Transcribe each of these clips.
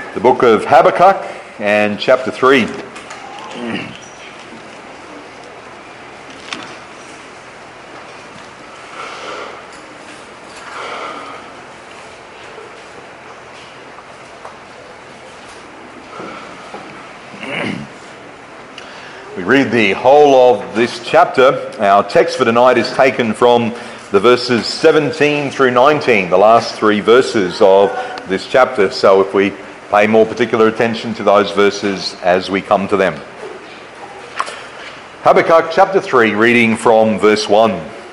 The book of Habakkuk and chapter 3. We read the whole of this chapter. Our text for tonight is taken from the verses 17 through 19, the last three verses of this chapter. So if we pay more particular attention to those verses as we come to them. Habakkuk chapter 3, reading from verse 1.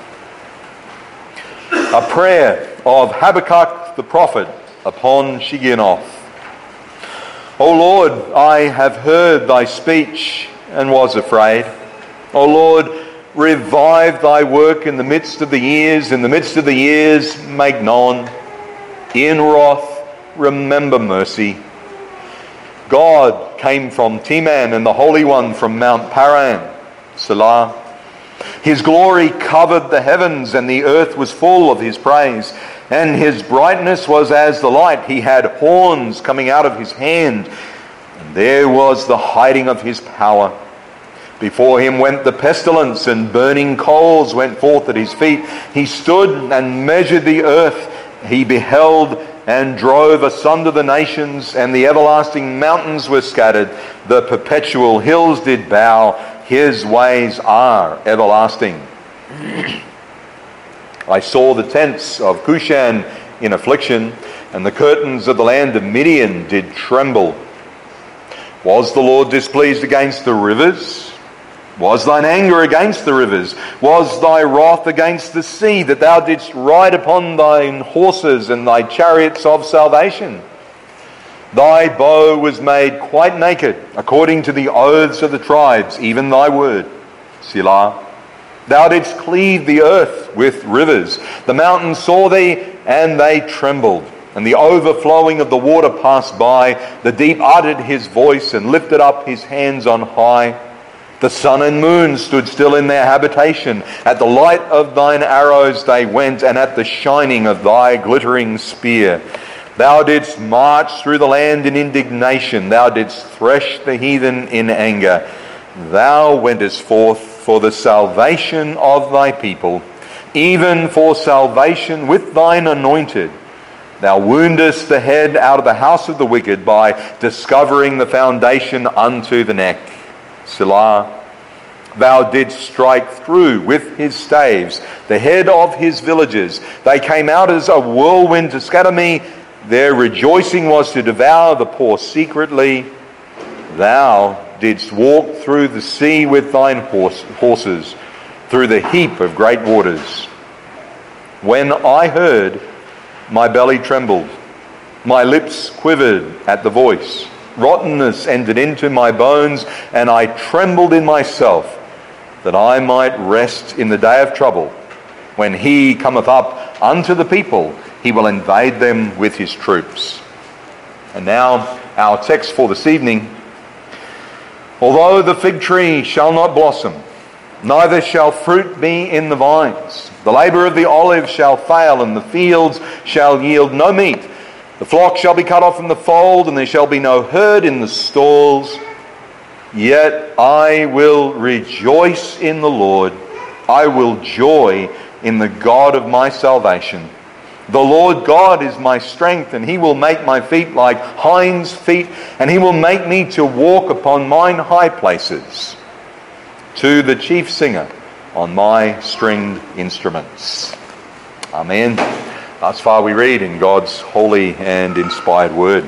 A prayer of Habakkuk the prophet upon Shigionoth. O Lord, I have heard thy speech and was afraid. O Lord, revive thy work in the midst of the years. In the midst of the years, make known. In wrath, remember mercy. God came from Teman, and the Holy One from Mount Paran, Selah. His glory covered the heavens, and the earth was full of his praise. And his brightness was as the light. He had horns coming out of his hand, and there was the hiding of his power. Before him went the pestilence, and burning coals went forth at his feet. He stood and measured the earth. He beheld and drove asunder the nations, and the everlasting mountains were scattered. The perpetual hills did bow. His ways are everlasting. I saw the tents of Cushan in affliction, and the curtains of the land of Midian did tremble. Was the Lord displeased against the rivers? Was thine anger against the rivers? Was thy wrath against the sea, that thou didst ride upon thine horses and thy chariots of salvation? Thy bow was made quite naked, according to the oaths of the tribes, even thy word. Selah. Thou didst cleave the earth with rivers. The mountains saw thee, and they trembled. And the overflowing of the water passed by. The deep uttered his voice and lifted up his hands on high. The sun and moon stood still in their habitation. At the light of thine arrows they went, and at the shining of thy glittering spear. Thou didst march through the land in indignation. Thou didst thresh the heathen in anger. Thou wentest forth for the salvation of thy people, even for salvation with thine anointed. Thou woundest the head out of the house of the wicked by discovering the foundation unto the neck. Selah. Thou didst strike through with his staves the head of his villages. They came out as a whirlwind to scatter me. Their rejoicing was to devour the poor secretly. Thou didst walk through the sea with thine horses, through the heap of great waters. When I heard, my belly trembled. My lips quivered at the voice. Rottenness entered into my bones, and I trembled in myself, that I might rest in the day of trouble. When he cometh up unto the people, he will invade them with his troops. And now our text for this evening. Although the fig tree shall not blossom, neither shall fruit be in the vines, the labour of the olive shall fail, and the fields shall yield no meat. The flock shall be cut off from the fold, and there shall be no herd in the stalls. Yet I will rejoice in the Lord. I will joy in the God of my salvation. The Lord God is my strength, and he will make my feet like hinds' feet, and he will make me to walk upon mine high places. To the chief singer on my stringed instruments. Amen. Thus far we read in God's holy and inspired word.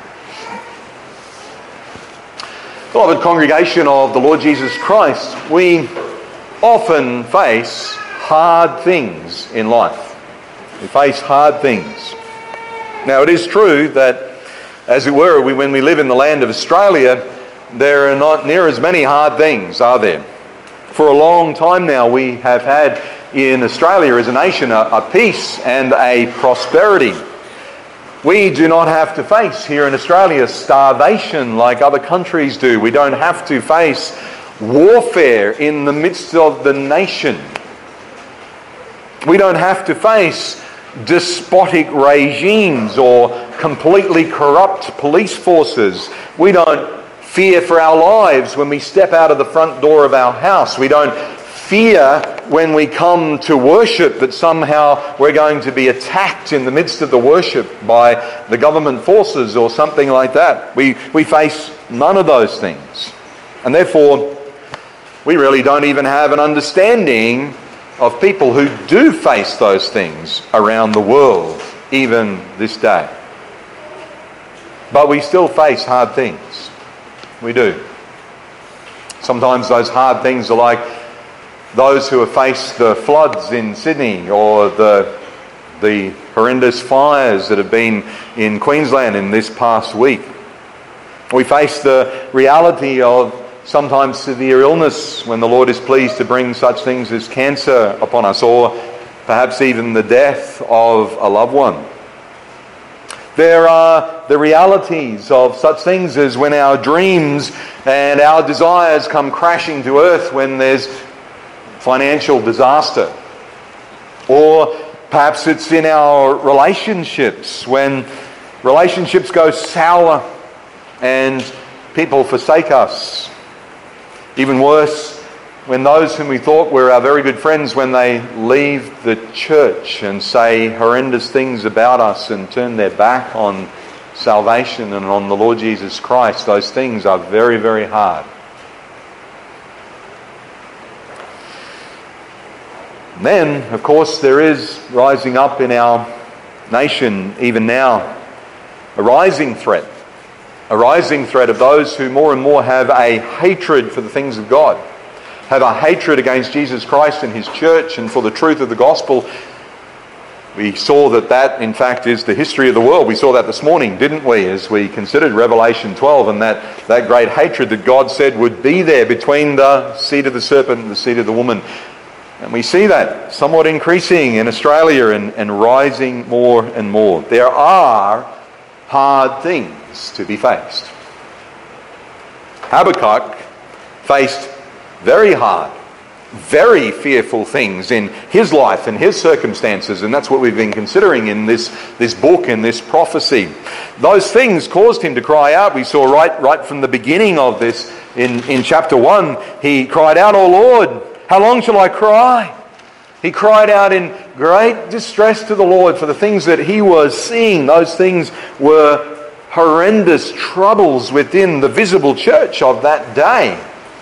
Beloved congregation of the Lord Jesus Christ, we often face hard things in life. We face hard things. Now it is true that, as it were, when we live in the land of Australia, there are not near as many hard things, are there? For a long time now we have had in Australia as a nation a peace and a prosperity. We do not have to face here in Australia starvation like other countries do. We don't have to face warfare in the midst of the nation. We don't have to face despotic regimes or completely corrupt police forces. We don't fear for our lives when we step out of the front door of our house. We don't fear when we come to worship that somehow we're going to be attacked in the midst of the worship by the government forces or something like that. We face none of those things. And therefore, we really don't even have an understanding of people who do face those things around the world, even this day. But we still face hard things. We do. Sometimes those hard things are like those who have faced the floods in Sydney or the horrendous fires that have been in Queensland in this past week. We face the reality of sometimes severe illness when the Lord is pleased to bring such things as cancer upon us, or perhaps even the death of a loved one. There are the realities of such things as when our dreams and our desires come crashing to earth when there's financial disaster. Or perhaps it's in our relationships, when relationships go sour and people forsake us. Even worse, when those whom we thought were our very good friends, when they leave the church and say horrendous things about us and turn their back on salvation and on the Lord Jesus Christ, those things are very, very hard. And then, of course, there is rising up in our nation, even now, a rising threat of those who more and more have a hatred for the things of God, have a hatred against Jesus Christ and His church and for the truth of the gospel. We saw that in fact is the history of the world. We saw that this morning, didn't we, as we considered Revelation 12 and that great hatred that God said would be there between the seed of the serpent and the seed of the woman. And we see that somewhat increasing in Australia and rising more and more. There are hard things to be faced. Habakkuk faced very hard, very fearful things in his life and his circumstances, and that's what we've been considering in this book and this prophecy. Those things caused him to cry out. We saw right from the beginning of this in chapter 1, he cried out, "O Lord, how long shall I cry?" He cried out in great distress to the Lord for the things that he was seeing. Those things were horrendous troubles within the visible church of that day.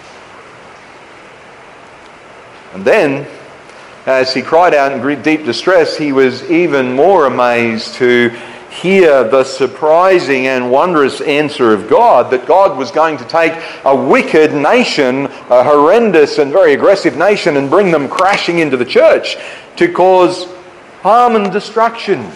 And then, as he cried out in deep distress, he was even more amazed to hear the surprising and wondrous answer of God, that God was going to take a wicked nation, a horrendous and very aggressive nation, and bring them crashing into the church to cause harm and destruction.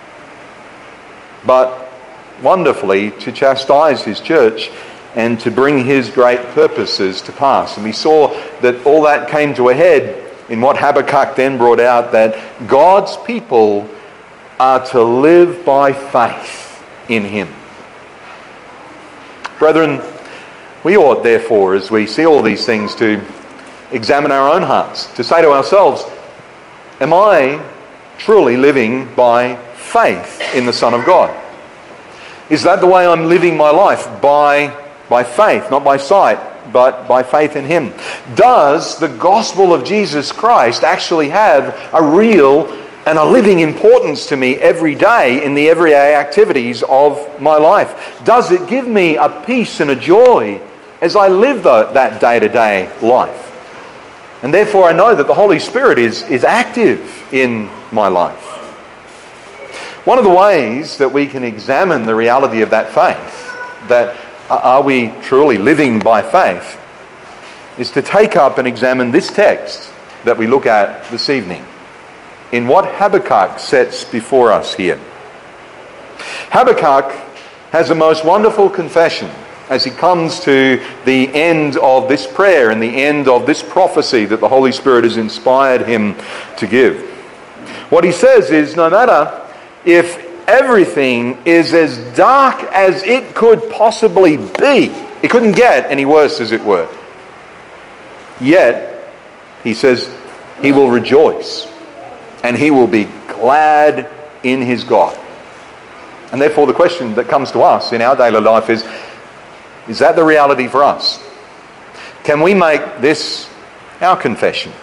But wonderfully, to chastise his church and to bring his great purposes to pass. And we saw that all that came to a head in what Habakkuk then brought out, that God's people are to live by faith in Him. Brethren, we ought therefore, as we see all these things, to examine our own hearts, to say to ourselves, am I truly living by faith in the Son of God? Is that the way I'm living my life? By faith, not by sight, but by faith in Him. Does the gospel of Jesus Christ actually have a real and a living importance to me every day in the everyday activities of my life? Does it give me a peace and a joy as I live that day-to-day life? And therefore I know that the Holy Spirit is active in my life. One of the ways that we can examine the reality of that faith, that are we truly living by faith, is to take up and examine this text that we look at this evening, in what Habakkuk sets before us here. Habakkuk has a most wonderful confession as he comes to the end of this prayer and the end of this prophecy that the Holy Spirit has inspired him to give. What he says is, no matter if everything is as dark as it could possibly be, it couldn't get any worse, as it were, yet, he says, he will rejoice and he will be glad in his God. And therefore the question that comes to us in our daily life is that the reality for us? Can we make this our confession?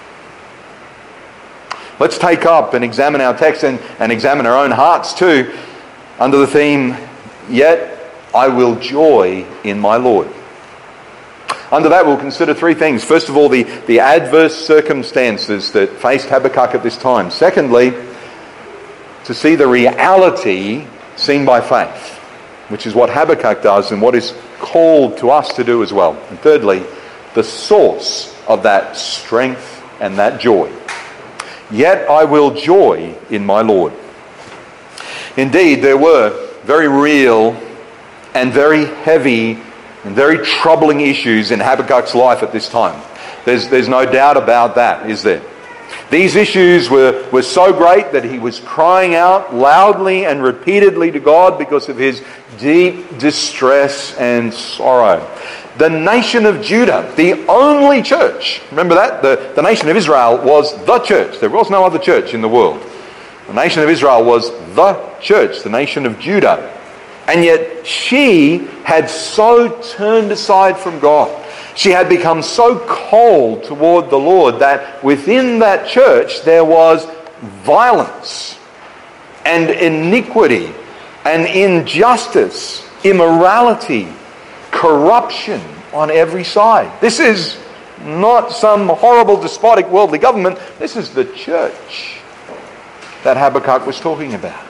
Let's take up and examine our text and examine our own hearts too, under the theme, "Yet I will joy in my Lord." Under that, we'll consider three things. First of all, the adverse circumstances that faced Habakkuk at this time. Secondly, to see the reality seen by faith, which is what Habakkuk does and what is called to us to do as well. And thirdly, the source of that strength and that joy. Yet I will joy in my Lord. Indeed, there were very real and very heavy and very troubling issues in Habakkuk's life at this time. There's no doubt about that, is there? These issues were so great that he was crying out loudly and repeatedly to God because of his deep distress and sorrow. The nation of Judah, the only church, remember that? The nation of Israel was the church. There was no other church in the world. The nation of Israel was the church, the nation of Judah. And yet she had so turned aside from God. She had become so cold toward the Lord that within that church there was violence and iniquity and injustice, immorality, corruption on every side. This is not some horrible despotic worldly government. This is the church that Habakkuk was talking about.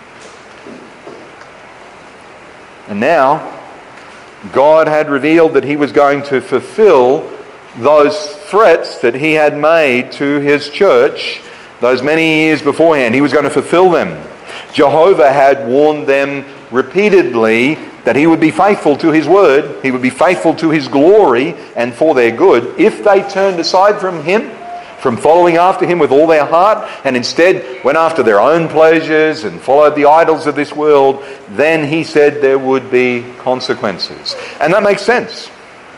And now, God had revealed that he was going to fulfill those threats that he had made to his church those many years beforehand. He was going to fulfill them. Jehovah had warned them repeatedly that he would be faithful to his word, he would be faithful to his glory and for their good if they turned aside from him, from following after him with all their heart, and instead went after their own pleasures and followed the idols of this world. Then he said there would be consequences. And that makes sense,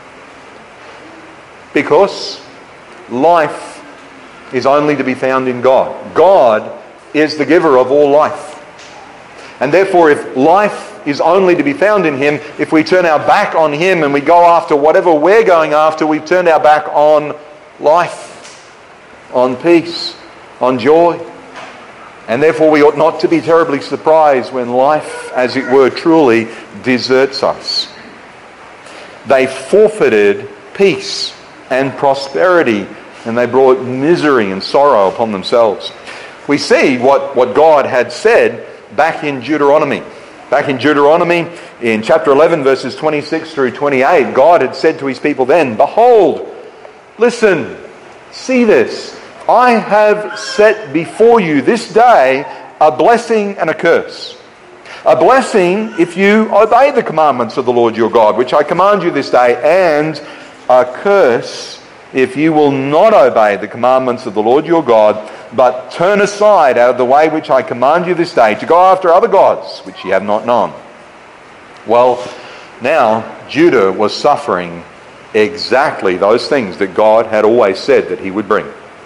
because life is only to be found in God. God is the giver of all life. And therefore, if life is only to be found in him, if we turn our back on him and we go after whatever we're going after, we've turned our back on life, on peace, on joy. And therefore we ought not to be terribly surprised when life, as it were, truly deserts us. They forfeited peace and prosperity, and they brought misery and sorrow upon themselves. We see what God had said back in Deuteronomy. Back in Deuteronomy, in chapter 11, verses 26 through 28, God had said to his people then, "Behold, listen, see this. I have set before you this day a blessing and a curse. A blessing if you obey the commandments of the Lord your God, which I command you this day, and a curse if you will not obey the commandments of the Lord your God, but turn aside out of the way which I command you this day, to go after other gods, which ye have not known." Well, now Judah was suffering exactly those things that God had always said that he would bring.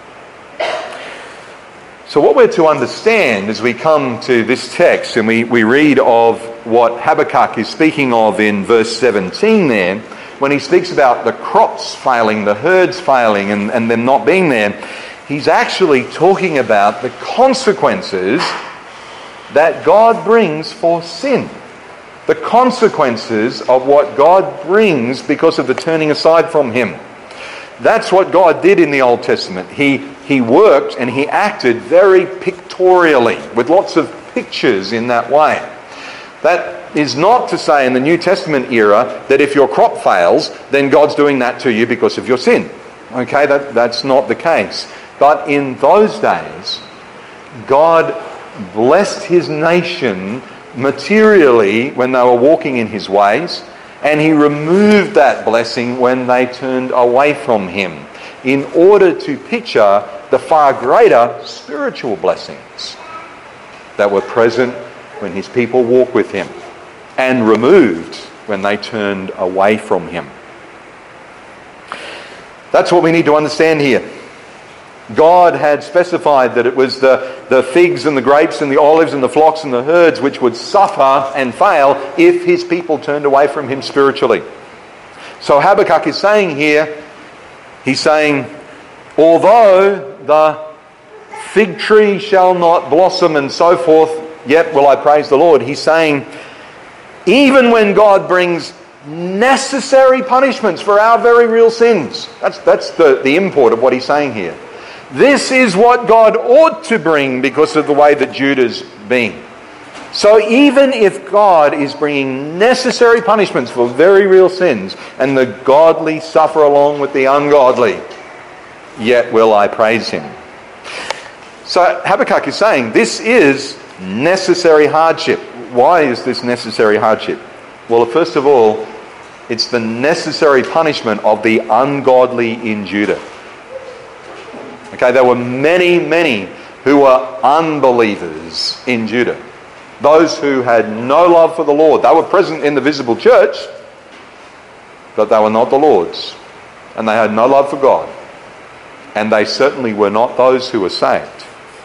So what we're to understand as we come to this text and we read of what Habakkuk is speaking of in verse 17 there, when he speaks about the crops failing, the herds failing and them not being there, he's actually talking about the consequences that God brings for sin. The consequences of what God brings because of the turning aside from him. That's what God did in the Old Testament. He worked and he acted very pictorially, with lots of pictures in that way. That is not to say in the New Testament era that if your crop fails, then God's doing that to you because of your sin. Okay, that's not the case. But in those days, God blessed his nation materially when they were walking in his ways, and he removed that blessing when they turned away from him, in order to picture the far greater spiritual blessings that were present when his people walked with him, and removed when they turned away from him. That's what we need to understand here. God had specified that it was the figs and the grapes and the olives and the flocks and the herds which would suffer and fail if his people turned away from him spiritually. So Habakkuk is saying here, he's saying, although the fig tree shall not blossom and so forth, yet will I praise the Lord. He's saying, even when God brings necessary punishments for our very real sins, that's the import of what he's saying here. This is what God ought to bring because of the way that Judah's been. So even if God is bringing necessary punishments for very real sins, and the godly suffer along with the ungodly, yet will I praise him. So Habakkuk is saying this is necessary hardship. Why is this necessary hardship? Well, first of all, it's the necessary punishment of the ungodly in Judah. Okay, there were many who were unbelievers in Judah. Those who had no love for the Lord. They were present in the visible church, but they were not the Lord's. And they had no love for God. And they certainly were not those who were saved.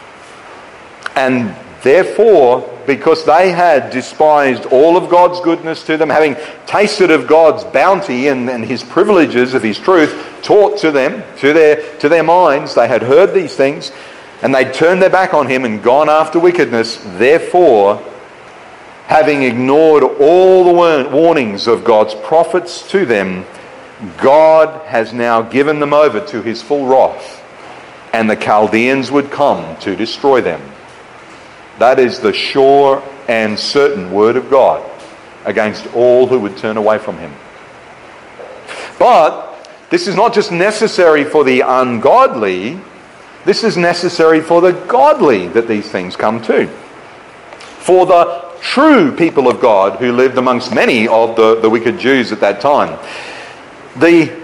And therefore, because they had despised all of God's goodness to them, having tasted of God's bounty and his privileges of his truth taught to them, to their minds, they had heard these things, and they'd turned their back on him and gone after wickedness. Therefore, having ignored all the warnings of God's prophets to them, God has now given them over to his full wrath, and the Chaldeans would come to destroy them. That is the sure and certain word of God against all who would turn away from him. But this is not just necessary for the ungodly, this is necessary for the godly that these things come to. For the true people of God who lived amongst many of the wicked Jews at that time. The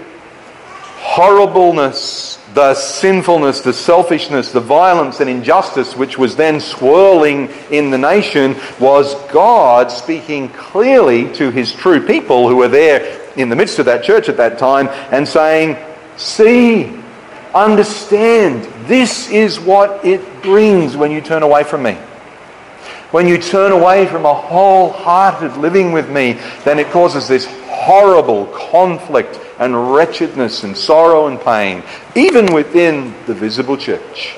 horribleness, the sinfulness, the selfishness, the violence and injustice which was then swirling in the nation was God speaking clearly to his true people who were there in the midst of that church at that time and saying, see, understand, this is what it brings when you turn away from me. When you turn away from a wholehearted living with me, then it causes this horrible conflict and wretchedness and sorrow and pain, even within the visible church.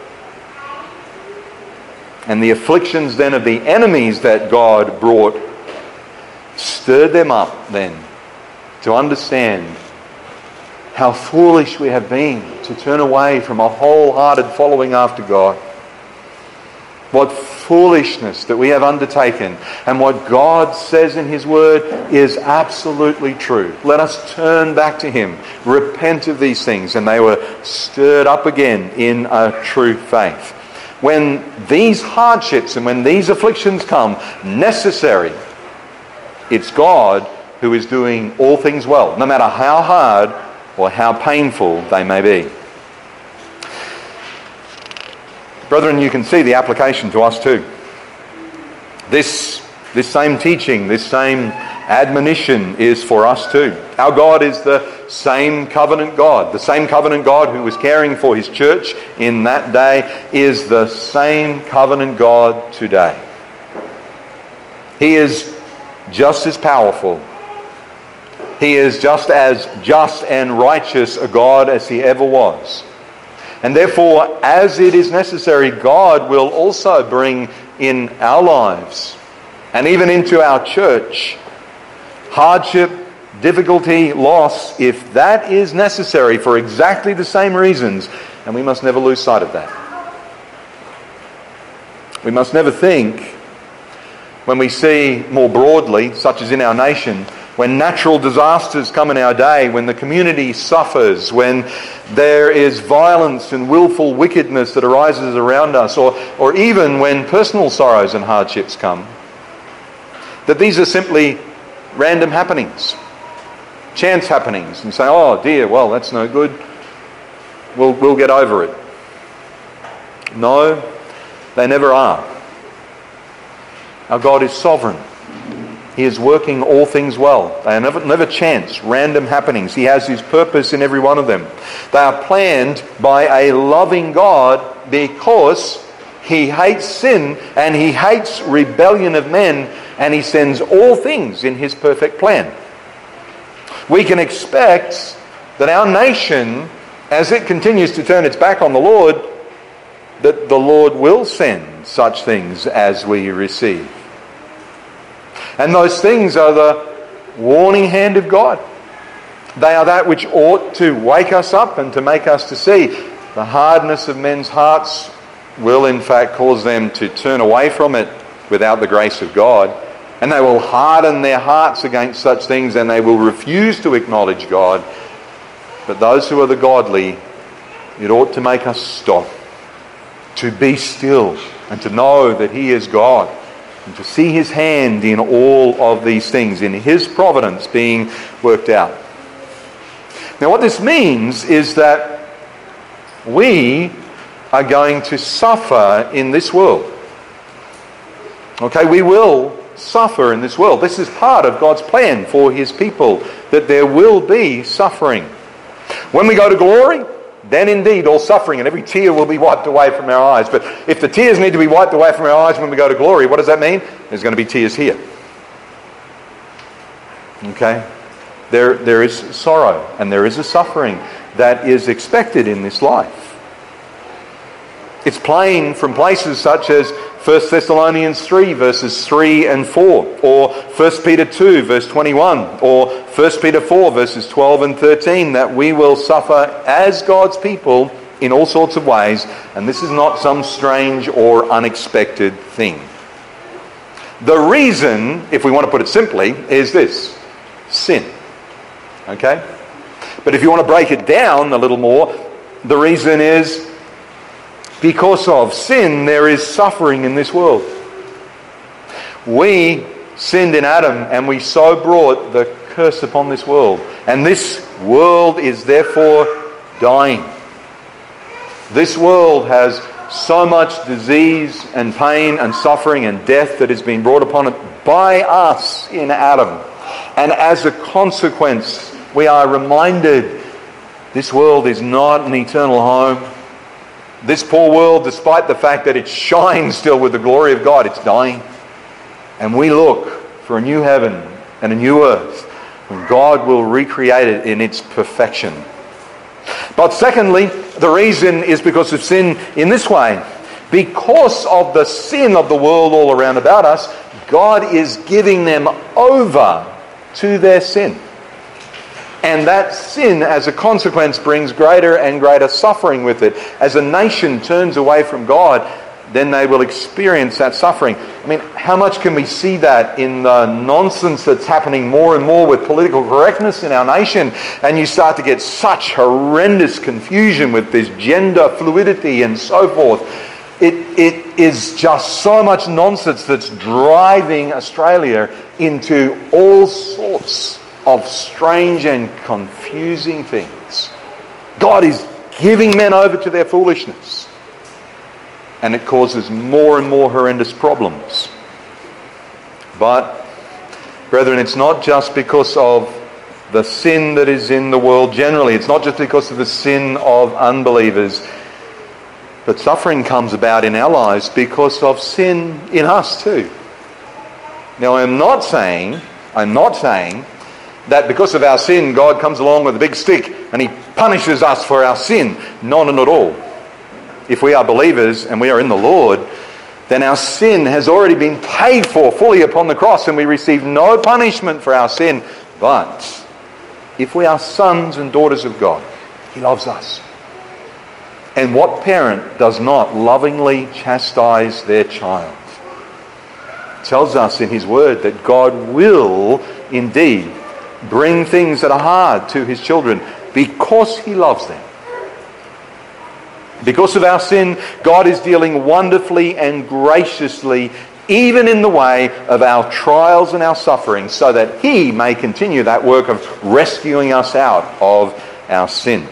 And the afflictions then of the enemies that God brought stirred them up then to understand how foolish we have been to turn away from a wholehearted following after God. What foolishness that we have undertaken, and what God says in his word is absolutely true. Let us turn back to him, repent of these things, and they were stirred up again in a true faith. When these hardships and when these afflictions come, necessary, it's God who is doing all things well, no matter how hard or how painful they may be. Brethren, you can see the application to us too. This same teaching, this same admonition is for us too. Our God is the same covenant God. The same covenant God who was caring for his church in that day is the same covenant God today. He is just as powerful. He is just as just and righteous a God as he ever was. And therefore, as it is necessary, God will also bring in our lives and even into our church hardship, difficulty, loss, if that is necessary for exactly the same reasons. And we must never lose sight of that. We must never think, when we see more broadly, such as in our nation, when natural disasters come in our day, when the community suffers, when there is violence and willful wickedness that arises around us, or even when personal sorrows and hardships come, that these are simply random happenings, chance happenings, and say, oh dear, well, that's no good. We'll get over it. No, they never are. Our God is sovereign. He is working all things well. They are never chance, random happenings. He has His purpose in every one of them. They are planned by a loving God because He hates sin and He hates rebellion of men, and He sends all things in His perfect plan. We can expect that our nation, as it continues to turn its back on the Lord, that the Lord will send such things as we receive. And those things are the warning hand of God. They are that which ought to wake us up and to make us to see the hardness of men's hearts will in fact cause them to turn away from it without the grace of God. And they will harden their hearts against such things, and they will refuse to acknowledge God. But those who are the godly, it ought to make us stop, to be still, and to know that He is God, and to see His hand in all of these things, in His providence being worked out. Now what this means is that we are going to suffer in this world. Okay, we will suffer in this world. This is part of God's plan for His people, that there will be suffering. When we go to glory, then indeed all suffering and every tear will be wiped away from our eyes. But if the tears need to be wiped away from our eyes when we go to glory, what does that mean? There's going to be tears here. Okay? There is sorrow and there is a suffering that is expected in this life. It's plain from places such as 1 Thessalonians 3 verses 3 and 4, or 1 Peter 2 verse 21, or 1 Peter 4 verses 12 and 13, that we will suffer as God's people in all sorts of ways, and this is not some strange or unexpected thing. The reason, if we want to put it simply, is this: sin. Okay? But if you want to break it down a little more, the reason is because of sin, there is suffering in this world. We sinned in Adam, and we so brought the curse upon this world. And this world is therefore dying. This world has so much disease and pain and suffering and death that has been brought upon it by us in Adam. And as a consequence, we are reminded this world is not an eternal home. This poor world, despite the fact that it shines still with the glory of God, it's dying. And we look for a new heaven and a new earth when God will recreate it in its perfection. But secondly, the reason is because of sin in this way. Because of the sin of the world all around about us, God is giving them over to their sin. And that sin, as a consequence, brings greater and greater suffering with it. As a nation turns away from God, then they will experience that suffering. I mean, how much can we see that in the nonsense that's happening more and more with political correctness in our nation? And you start to get such horrendous confusion with this gender fluidity and so forth. It is just so much nonsense that's driving Australia into all sorts of strange and confusing things. God is giving men over to their foolishness, and it causes more and more horrendous problems. But, brethren, it's not just because of the sin that is in the world generally. It's not just because of the sin of unbelievers. But suffering comes about in our lives because of sin in us too. Now, I'm not saying that because of our sin, God comes along with a big stick and He punishes us for our sin. Not at all. If we are believers and we are in the Lord, then our sin has already been paid for fully upon the cross, and we receive no punishment for our sin. But if we are sons and daughters of God, He loves us. And what parent does not lovingly chastise their child? It tells us in His Word that God will indeed bring things that are hard to His children because He loves them. Because of our sin, God is dealing wonderfully and graciously, even in the way of our trials and our sufferings, so that He may continue that work of rescuing us out of our sin.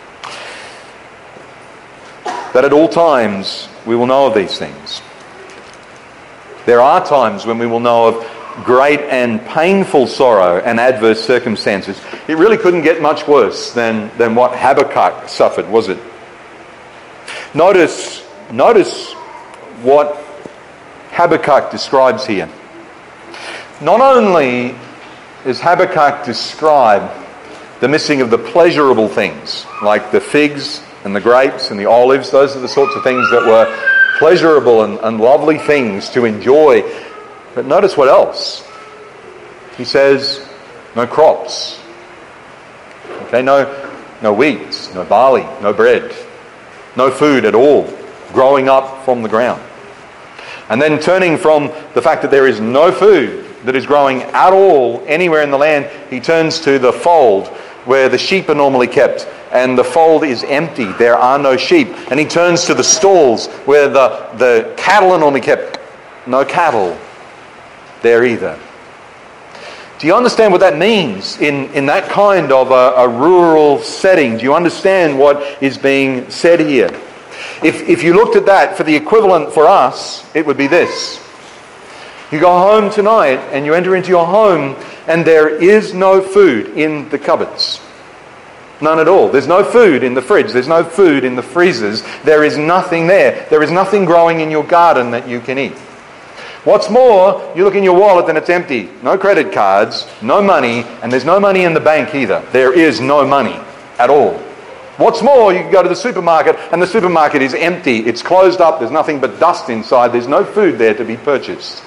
But at all times, we will know of these things. There are times when we will know of great and painful sorrow and adverse circumstances, it really couldn't get much worse than what Habakkuk suffered, was it? Notice what Habakkuk describes here. Not only does Habakkuk describe the missing of the pleasurable things, like the figs and the grapes and the olives, those are the sorts of things that were pleasurable and lovely things to enjoy. But notice what else. He says, no crops. Okay, no wheat, no barley, no bread, no food at all growing up from the ground. And then turning from the fact that there is no food that is growing at all anywhere in the land, he turns to the fold where the sheep are normally kept, and the fold is empty. There are no sheep. And he turns to the stalls where the cattle are normally kept. No cattle there either. Do you understand what that means in that kind of a rural setting? Do you understand what is being said here? If you looked at that for the equivalent for us, it would be this. You go home tonight and you enter into your home and there is no food in the cupboards. None at all. There's no food in the fridge. There's no food in the freezers. There is nothing there. There is nothing growing in your garden that you can eat. What's more, you look in your wallet and it's empty. No credit cards, no money, and there's no money in the bank either. There is no money at all. What's more, you can go to the supermarket and the supermarket is empty. It's closed up. There's nothing but dust inside. There's no food there to be purchased.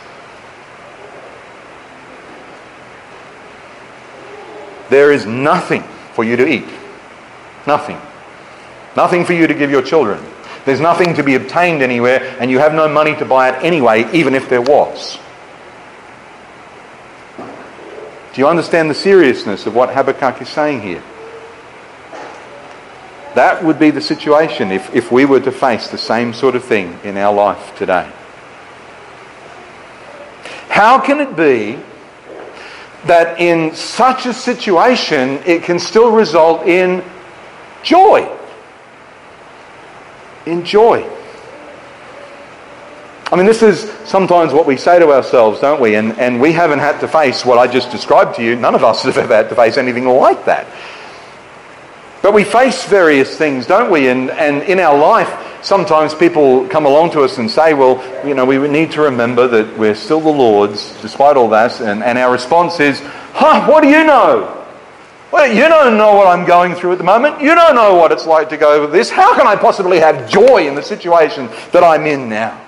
There is nothing for you to eat. Nothing. Nothing for you to give your children. There's nothing to be obtained anywhere, and you have no money to buy it anyway, even if there was. Do you understand the seriousness of what Habakkuk is saying here? That would be the situation if we were to face the same sort of thing in our life today. How can it be that in such a situation it can still result in joy? In joy. I mean, this is sometimes what we say to ourselves, don't we? And we haven't had to face what I just described to you. None of us have ever had to face anything like that. But we face various things, don't we? And in our life, sometimes people come along to us and say, well, you know, we need to remember that we're still the Lord's, despite all that. And our response is, what do you know? Well, you don't know what I'm going through at the moment. You don't know what it's like to go with this. How can I possibly have joy in the situation that I'm in now?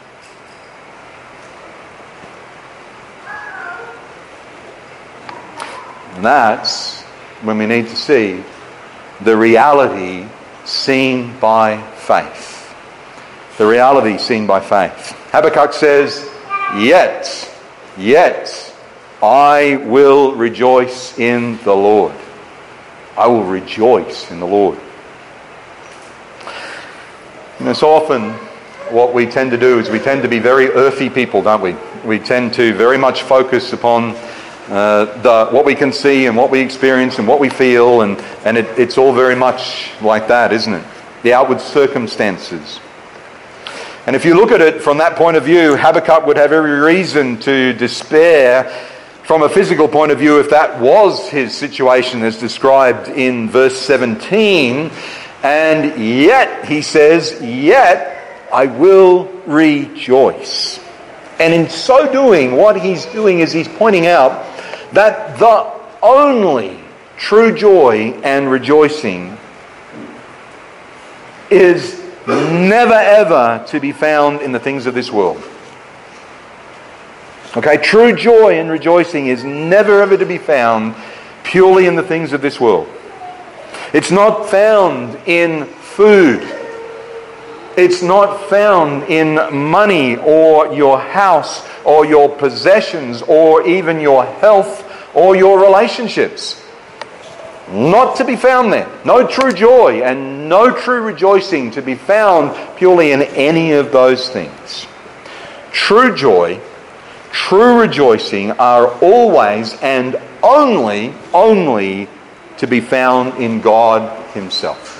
And that's when we need to see the reality seen by faith. The reality seen by faith. Habakkuk says, Yet I will rejoice in the Lord. I will rejoice in the Lord. You know, so often what we tend to do is we tend to be very earthy people, don't we? We tend to very much focus upon what we can see and what we experience and what we feel, and it's all very much like that, isn't it? The outward circumstances. And if you look at it from that point of view, Habakkuk would have every reason to despair from a physical point of view if that was his situation as described in verse 17. And yet, he says, yet I will rejoice. And in so doing, what he's doing is he's pointing out that the only true joy and rejoicing is never ever to be found in the things of this world. Okay, true joy and rejoicing is never ever to be found purely in the things of this world. It's not found in food. It's not found in money or your house or your possessions or even your health or your relationships. Not to be found there. No true joy and no true rejoicing to be found purely in any of those things. True joy, true rejoicing are always and only to be found in God Himself.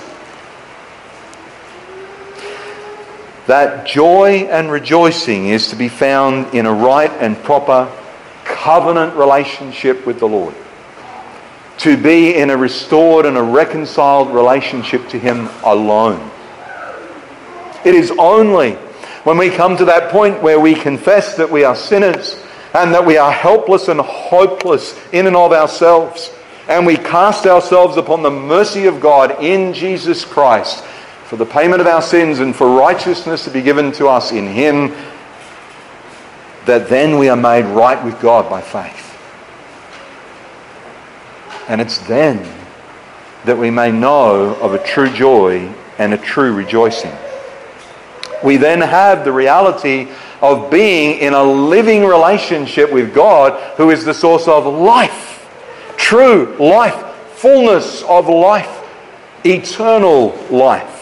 That joy and rejoicing is to be found in a right and proper covenant relationship with the Lord, to be in a restored and a reconciled relationship to Him alone. It is only when we come to that point where we confess that we are sinners and that we are helpless and hopeless in and of ourselves, and we cast ourselves upon the mercy of God in Jesus Christ for the payment of our sins and for righteousness to be given to us in Him, that then we are made right with God by faith. And it's then that we may know of a true joy and a true rejoicing. We then have the reality of being in a living relationship with God, who is the source of life, true life, fullness of life, eternal life.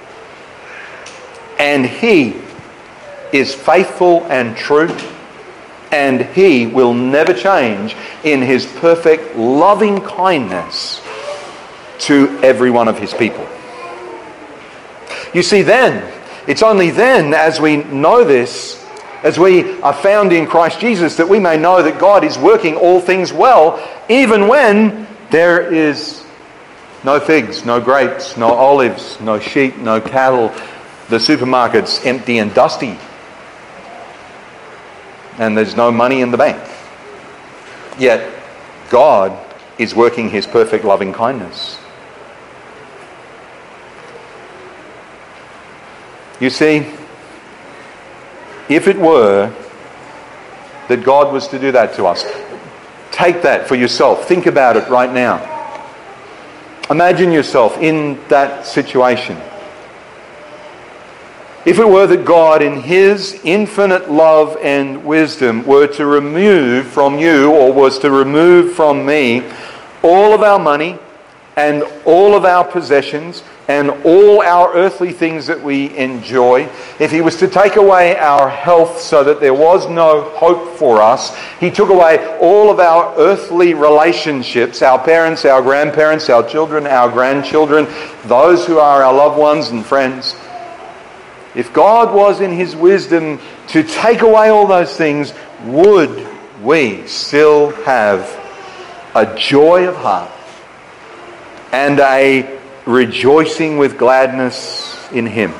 And He is faithful and true, and He will never change in His perfect loving kindness to every one of His people. You see, then, it's only then, as we know this, as we are found in Christ Jesus, that we may know that God is working all things well, even when there is no figs, no grapes, no olives, no sheep, no cattle, the supermarket's empty and dusty, and there's no money in the bank. Yet God is working His perfect loving kindness. You see, if it were that God was to do that to us, take that for yourself. Think about it right now. Imagine yourself in that situation. If it were that God, in His infinite love and wisdom, were to remove from you, or was to remove from me, all of our money and all of our possessions and all our earthly things that we enjoy, if He was to take away our health so that there was no hope for us, He took away all of our earthly relationships, our parents, our grandparents, our children, our grandchildren, those who are our loved ones and friends. If God was in His wisdom to take away all those things, would we still have a joy of heart and a rejoicing with gladness in Him?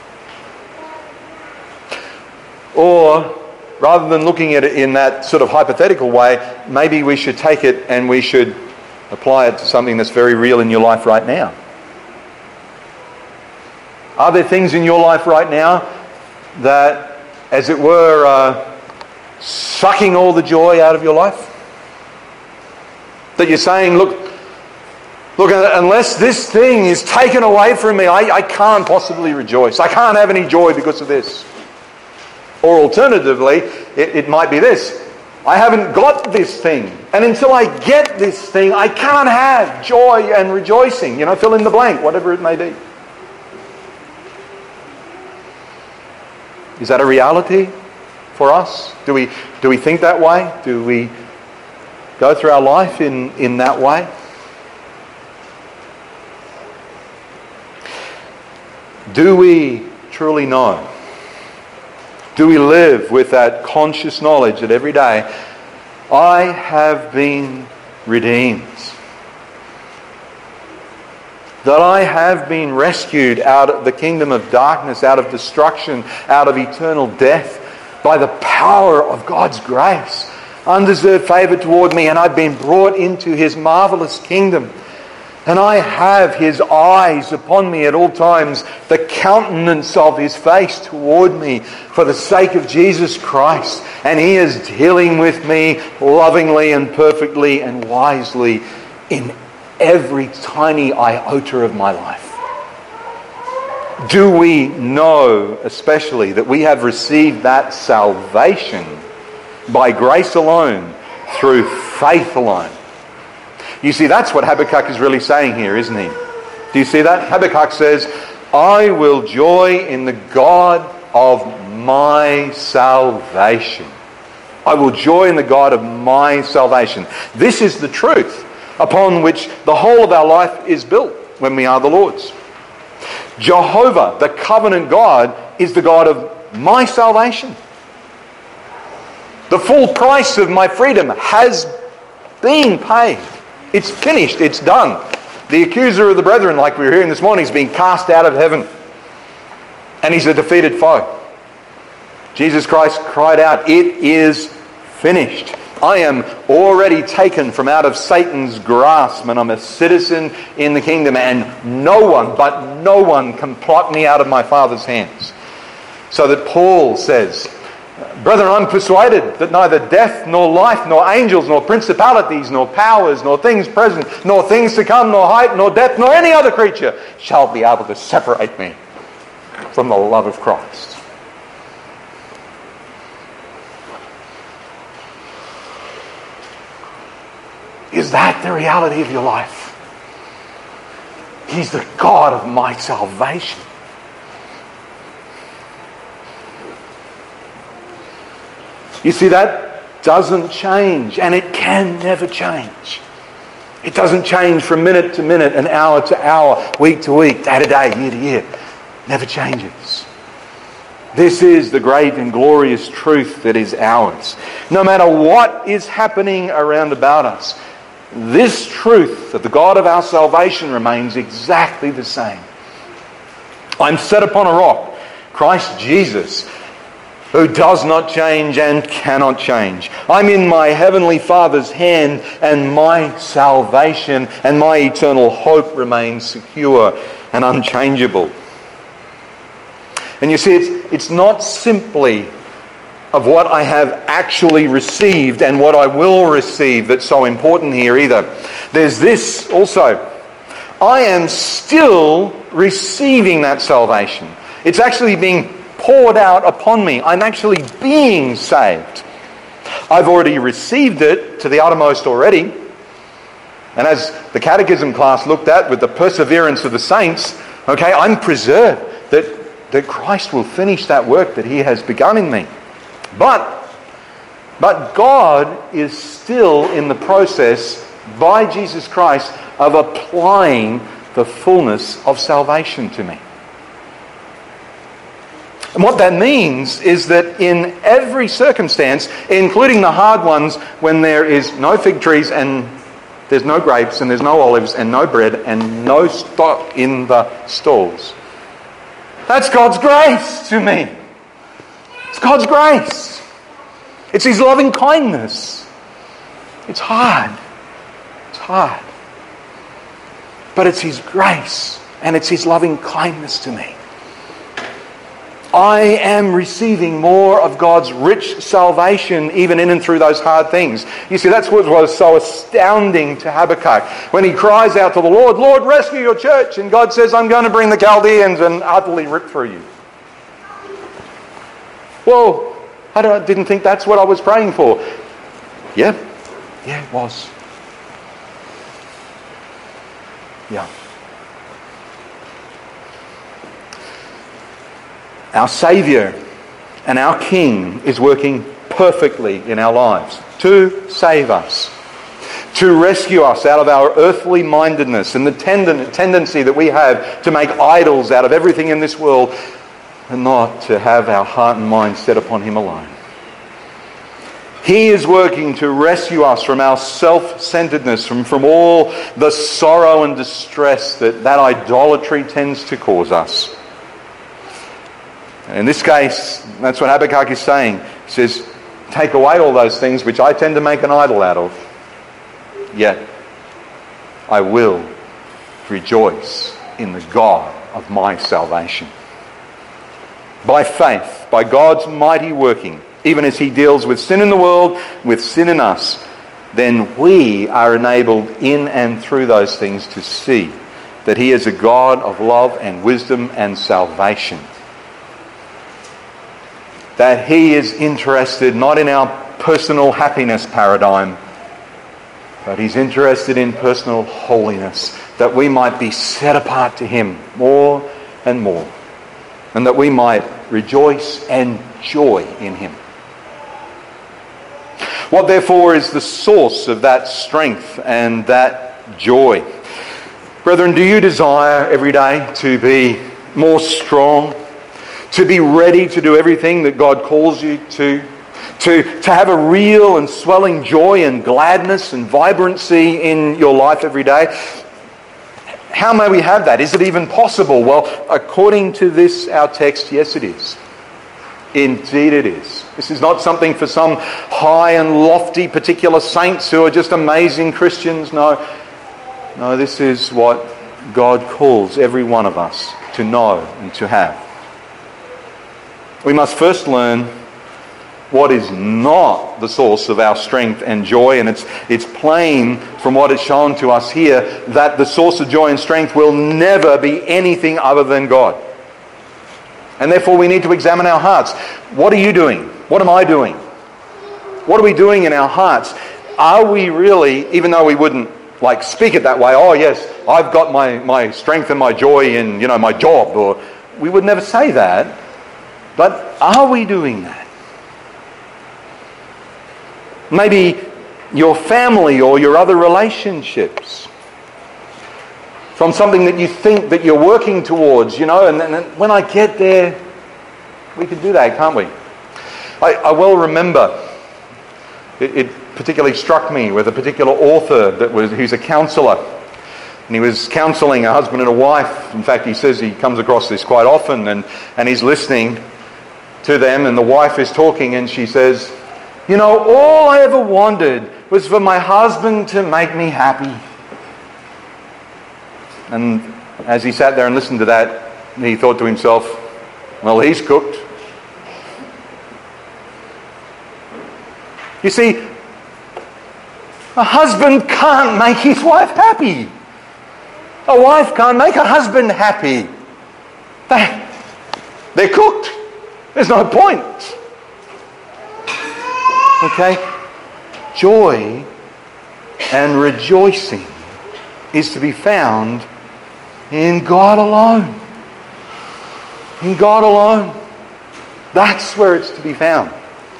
Or, rather than looking at it in that sort of hypothetical way, maybe we should take it and we should apply it to something that's very real in your life right now. Are there things in your life right now that, as it were, sucking all the joy out of your life? That you're saying, look, unless this thing is taken away from me, I can't possibly rejoice. I can't have any joy because of this. Or alternatively, it might be this. I haven't got this thing. And until I get this thing, I can't have joy and rejoicing. Fill in the blank, whatever it may be. Is that a reality for us? Do we think that way? Do we go through our life in that way? Do we truly know? Do we live with that conscious knowledge that every day I have been redeemed? That I have been rescued out of the kingdom of darkness, out of destruction, out of eternal death by the power of God's grace, undeserved favour toward me, and I've been brought into His marvellous kingdom. And I have His eyes upon me at all times, the countenance of His face toward me for the sake of Jesus Christ. And He is dealing with me lovingly and perfectly and wisely in every tiny iota of my life. Do we know especially that we have received that salvation by grace alone, through faith alone? You see, that's what Habakkuk is really saying here, isn't he? Do you see that? Habakkuk says, I will joy in the God of my salvation. I will joy in the God of my salvation. This is the truth upon which the whole of our life is built when we are the Lord's. Jehovah, the covenant God, is the God of my salvation. The full price of my freedom has been paid. It's finished. It's done. The accuser of the brethren, like we were hearing this morning, is being cast out of heaven. And he's a defeated foe. Jesus Christ cried out, "It is finished. I am already taken from out of Satan's grasp, and I'm a citizen in the kingdom, and no one can pluck me out of my Father's hands." So that Paul says, "Brethren, I'm persuaded that neither death, nor life, nor angels, nor principalities, nor powers, nor things present, nor things to come, nor height, nor depth, nor any other creature shall be able to separate me from the love of Christ." Is that the reality of your life? He's the God of my salvation. You see, that doesn't change, and it can never change. It doesn't change from minute to minute, and hour to hour, week to week, day to day, year to year. Never changes. This is the great and glorious truth that is ours. No matter what is happening around about us, this truth that the God of our salvation remains exactly the same. I'm set upon a rock, Christ Jesus, who does not change and cannot change. I'm in my heavenly Father's hand, and my salvation and my eternal hope remains secure and unchangeable. And you see, it's not simply of what I have actually received and what I will receive that's so important here either. There's this also. I am still receiving that salvation. It's actually being poured out upon me. I'm actually being saved. I've already received it to the uttermost already. And as the catechism class looked at with the perseverance of the saints, okay, I'm preserved that Christ will finish that work that He has begun in me. But God is still in the process by Jesus Christ of applying the fullness of salvation to me. And what that means is that in every circumstance, including the hard ones when there is no fig trees and there's no grapes and there's no olives and no bread and no stock in the stalls, that's God's grace to me. It's God's grace. It's His loving kindness. It's hard. It's hard. But it's His grace and it's His loving kindness to me. I am receiving more of God's rich salvation even in and through those hard things. You see, that's what was so astounding to Habakkuk. When he cries out to the Lord, "Lord, rescue your church." And God says, "I'm going to bring the Chaldeans and utterly rip through you." Well, I didn't think that's what I was praying for. Yeah, it was. Yeah. Our Saviour and our King is working perfectly in our lives to save us, to rescue us out of our earthly mindedness and the tendency that we have to make idols out of everything in this world, and not to have our heart and mind set upon Him alone. He is working to rescue us from our self-centeredness, from all the sorrow and distress that idolatry tends to cause us. And in this case, that's what Habakkuk is saying. He says, take away all those things which I tend to make an idol out of, yet I will rejoice in the God of my salvation. By faith, by God's mighty working, even as He deals with sin in the world, with sin in us, then we are enabled in and through those things to see that He is a God of love and wisdom and salvation. That He is interested not in our personal happiness paradigm, but He's interested in personal holiness, that we might be set apart to Him more and more, and that we might rejoice and joy in Him. What therefore is the source of that strength and that joy? Brethren, do you desire every day to be more strong, to be ready to do everything that God calls you to to have a real and swelling joy and gladness and vibrancy in your life every day. How may we have that? Is it even possible? Well, according to this, our text, yes it is. Indeed it is. This is not something for some high and lofty particular saints who are just amazing Christians. No, this is what God calls every one of us to know and to have. We must first learn what is not the source of our strength and joy, and it's plain from what is shown to us here that the source of joy and strength will never be anything other than God. And therefore we need to examine our hearts. What are you doing? What am I doing? What are we doing in our hearts? Are we really, even though we wouldn't speak it that way, oh yes, I've got my strength and my joy in my job, or we would never say that, but are we doing that? Maybe your family or your other relationships. From something that you think that you're working towards, and then when I get there, we can do that, can't we? I well remember, it particularly struck me with a particular author who's a counsellor. And he was counselling a husband and a wife. In fact, he says he comes across this quite often, and he's listening to them, and the wife is talking, and she says, all I ever wanted was for my husband to make me happy. And as he sat there and listened to that, he thought to himself, well, he's cooked. You see, a husband can't make his wife happy. A wife can't make a husband happy. They're cooked. There's no point. Okay? Joy and rejoicing is to be found in God alone. In God alone. That's where it's to be found.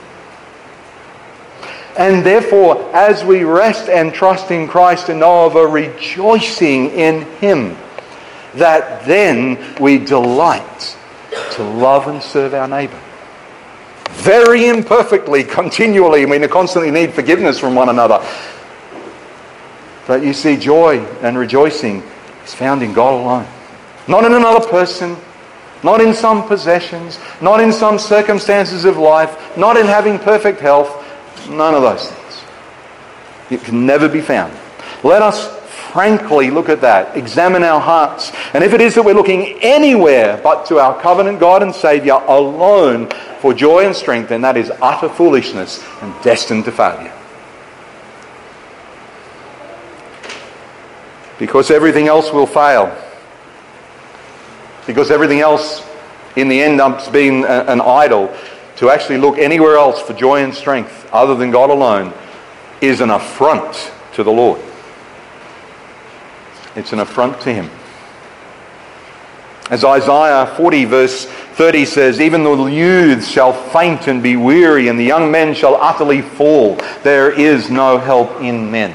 And therefore, as we rest and trust in Christ and know of a rejoicing in Him, that then we delight to love and serve our neighbour. Very imperfectly, continually. We constantly need forgiveness from one another. But you see, joy and rejoicing is found in God alone. Not in another person, not in some possessions, not in some circumstances of life, not in having perfect health. None of those things. It can never be found. Let us frankly look at that. Examine our hearts. And if it is that we're looking anywhere but to our covenant God and Saviour alone for joy and strength, then that is utter foolishness and destined to failure. Because everything else will fail. Because everything else in the end ends up being an idol. To actually look anywhere else for joy and strength other than God alone is an affront to the Lord. It's an affront to Him. As Isaiah 40 verse 30 says, even the youths shall faint and be weary, and the young men shall utterly fall. There is no help in men.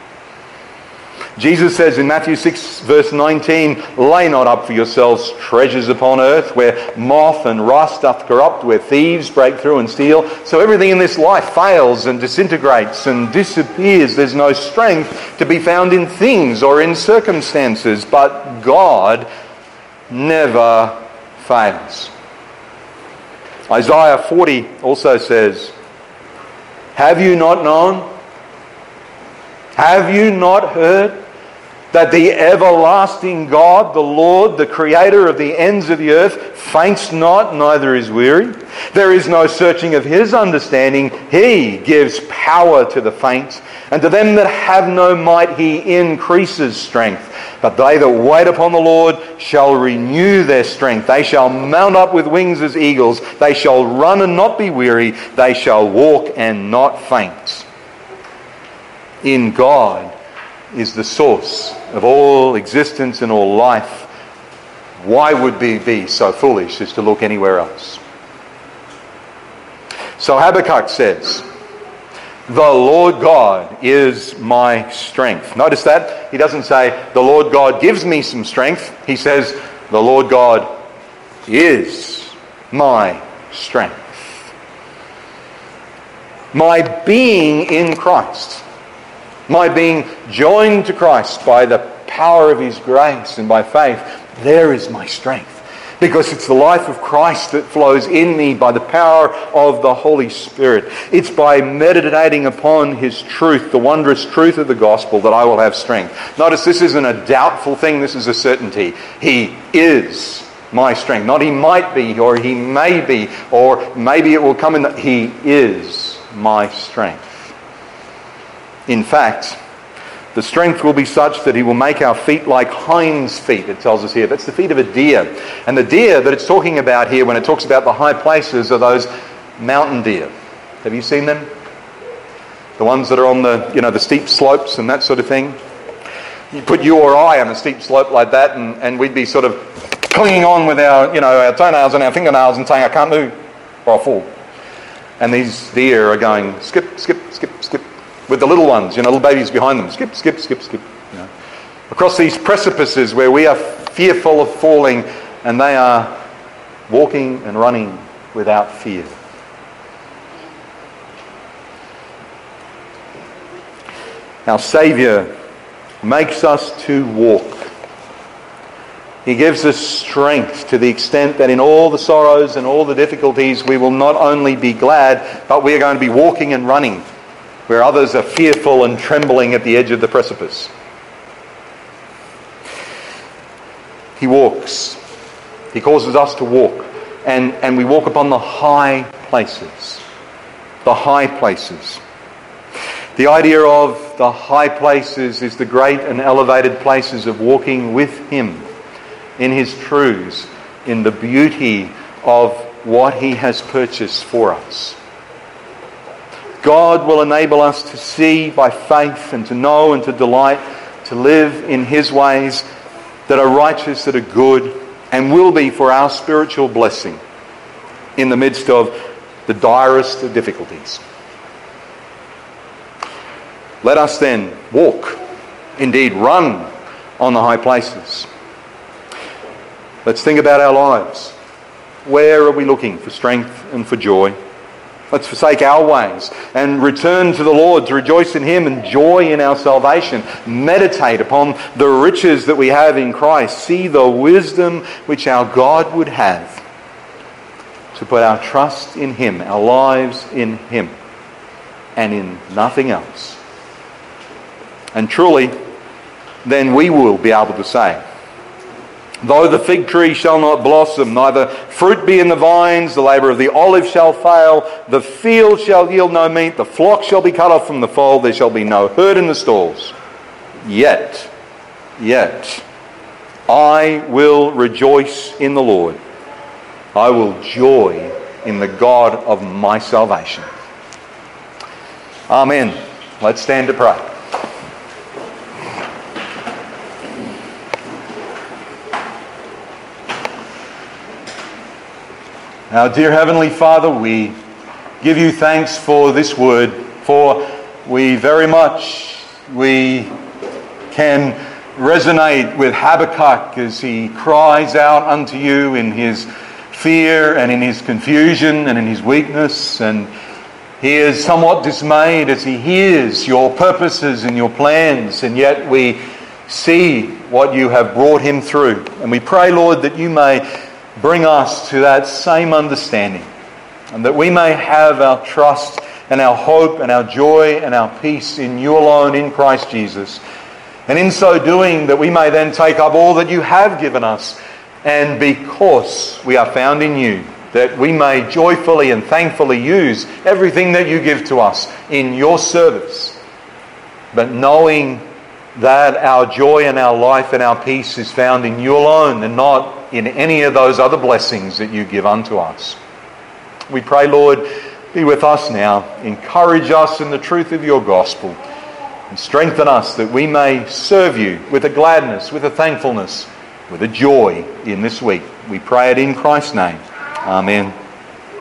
Jesus says in Matthew 6 verse 19, lay not up for yourselves treasures upon earth, where moth and rust doth corrupt, where thieves break through and steal. So everything in this life fails and disintegrates and disappears. There's no strength to be found in things or in circumstances, but God never fails. Isaiah 40 also says, have you not known? Have you not heard that the everlasting God, the Lord, the Creator of the ends of the earth, faints not, neither is weary? There is no searching of His understanding. He gives power to the faint, and to them that have no might He increases strength. But they that wait upon the Lord shall renew their strength. They shall mount up with wings as eagles. They shall run and not be weary. They shall walk and not faint. In God is the source of all existence and all life. Why would we be so foolish as to look anywhere else? So Habakkuk says, the Lord God is my strength. Notice that? He doesn't say, the Lord God gives me some strength. He says, the Lord God is my strength. My being in Christ, my being joined to Christ by the power of His grace and by faith, there is my strength. Because it's the life of Christ that flows in me by the power of the Holy Spirit. It's by meditating upon His truth, the wondrous truth of the gospel, that I will have strength. Notice this isn't a doubtful thing, this is a certainty. He is my strength. Not He might be, or He may be, or maybe it will come in. He is my strength. In fact, the strength will be such that He will make our feet like hinds' feet, it tells us here. That's the feet of a deer. And the deer that it's talking about here when it talks about the high places are those mountain deer. Have you seen them? The ones that are on the steep slopes and that sort of thing. You put you or I on a steep slope like that and we'd be sort of clinging on with our toenails and our fingernails and saying, I can't move or I'll fall. And these deer are going skip, skip, skip, skip. With the little ones, little babies behind them. Skip, skip, skip, skip. Across these precipices where we are fearful of falling and they are walking and running without fear. Our Saviour makes us to walk. He gives us strength to the extent that in all the sorrows and all the difficulties we will not only be glad, but we are going to be walking and running where others are fearful and trembling at the edge of the precipice. He walks. He causes us to walk. And we walk upon the high places. The high places. The idea of the high places is the great and elevated places of walking with Him in His truths, in the beauty of what He has purchased for us. God will enable us to see by faith and to know and to delight, to live in His ways that are righteous, that are good, and will be for our spiritual blessing in the midst of the direst of difficulties. Let us then walk, indeed run on the high places. Let's think about our lives. Where are we looking for strength and for joy? Let's forsake our ways and return to the Lord to rejoice in Him and joy in our salvation. Meditate upon the riches that we have in Christ. See the wisdom which our God would have to put our trust in Him, our lives in Him, and in nothing else. And truly, then we will be able to say, though the fig tree shall not blossom, neither fruit be in the vines, the labour of the olive shall fail, the field shall yield no meat, the flock shall be cut off from the fold, there shall be no herd in the stalls. Yet, I will rejoice in the Lord. I will joy in the God of my salvation. Amen. Let's stand to pray. Our dear Heavenly Father, we give You thanks for this word, for we can resonate with Habakkuk as he cries out unto You in his fear and in his confusion and in his weakness, and he is somewhat dismayed as he hears Your purposes and Your plans, and yet we see what You have brought him through. And we pray, Lord, that You may bring us to that same understanding, and that we may have our trust and our hope and our joy and our peace in You alone, in Christ Jesus. And in so doing, that we may then take up all that You have given us, and because we are found in You, that we may joyfully and thankfully use everything that You give to us in Your service, but knowing that our joy and our life and our peace is found in You alone and not in any of those other blessings that You give unto us. We pray, Lord, be with us now. Encourage us in the truth of Your gospel and strengthen us that we may serve You with a gladness, with a thankfulness, with a joy in this week. We pray it in Christ's name. Amen.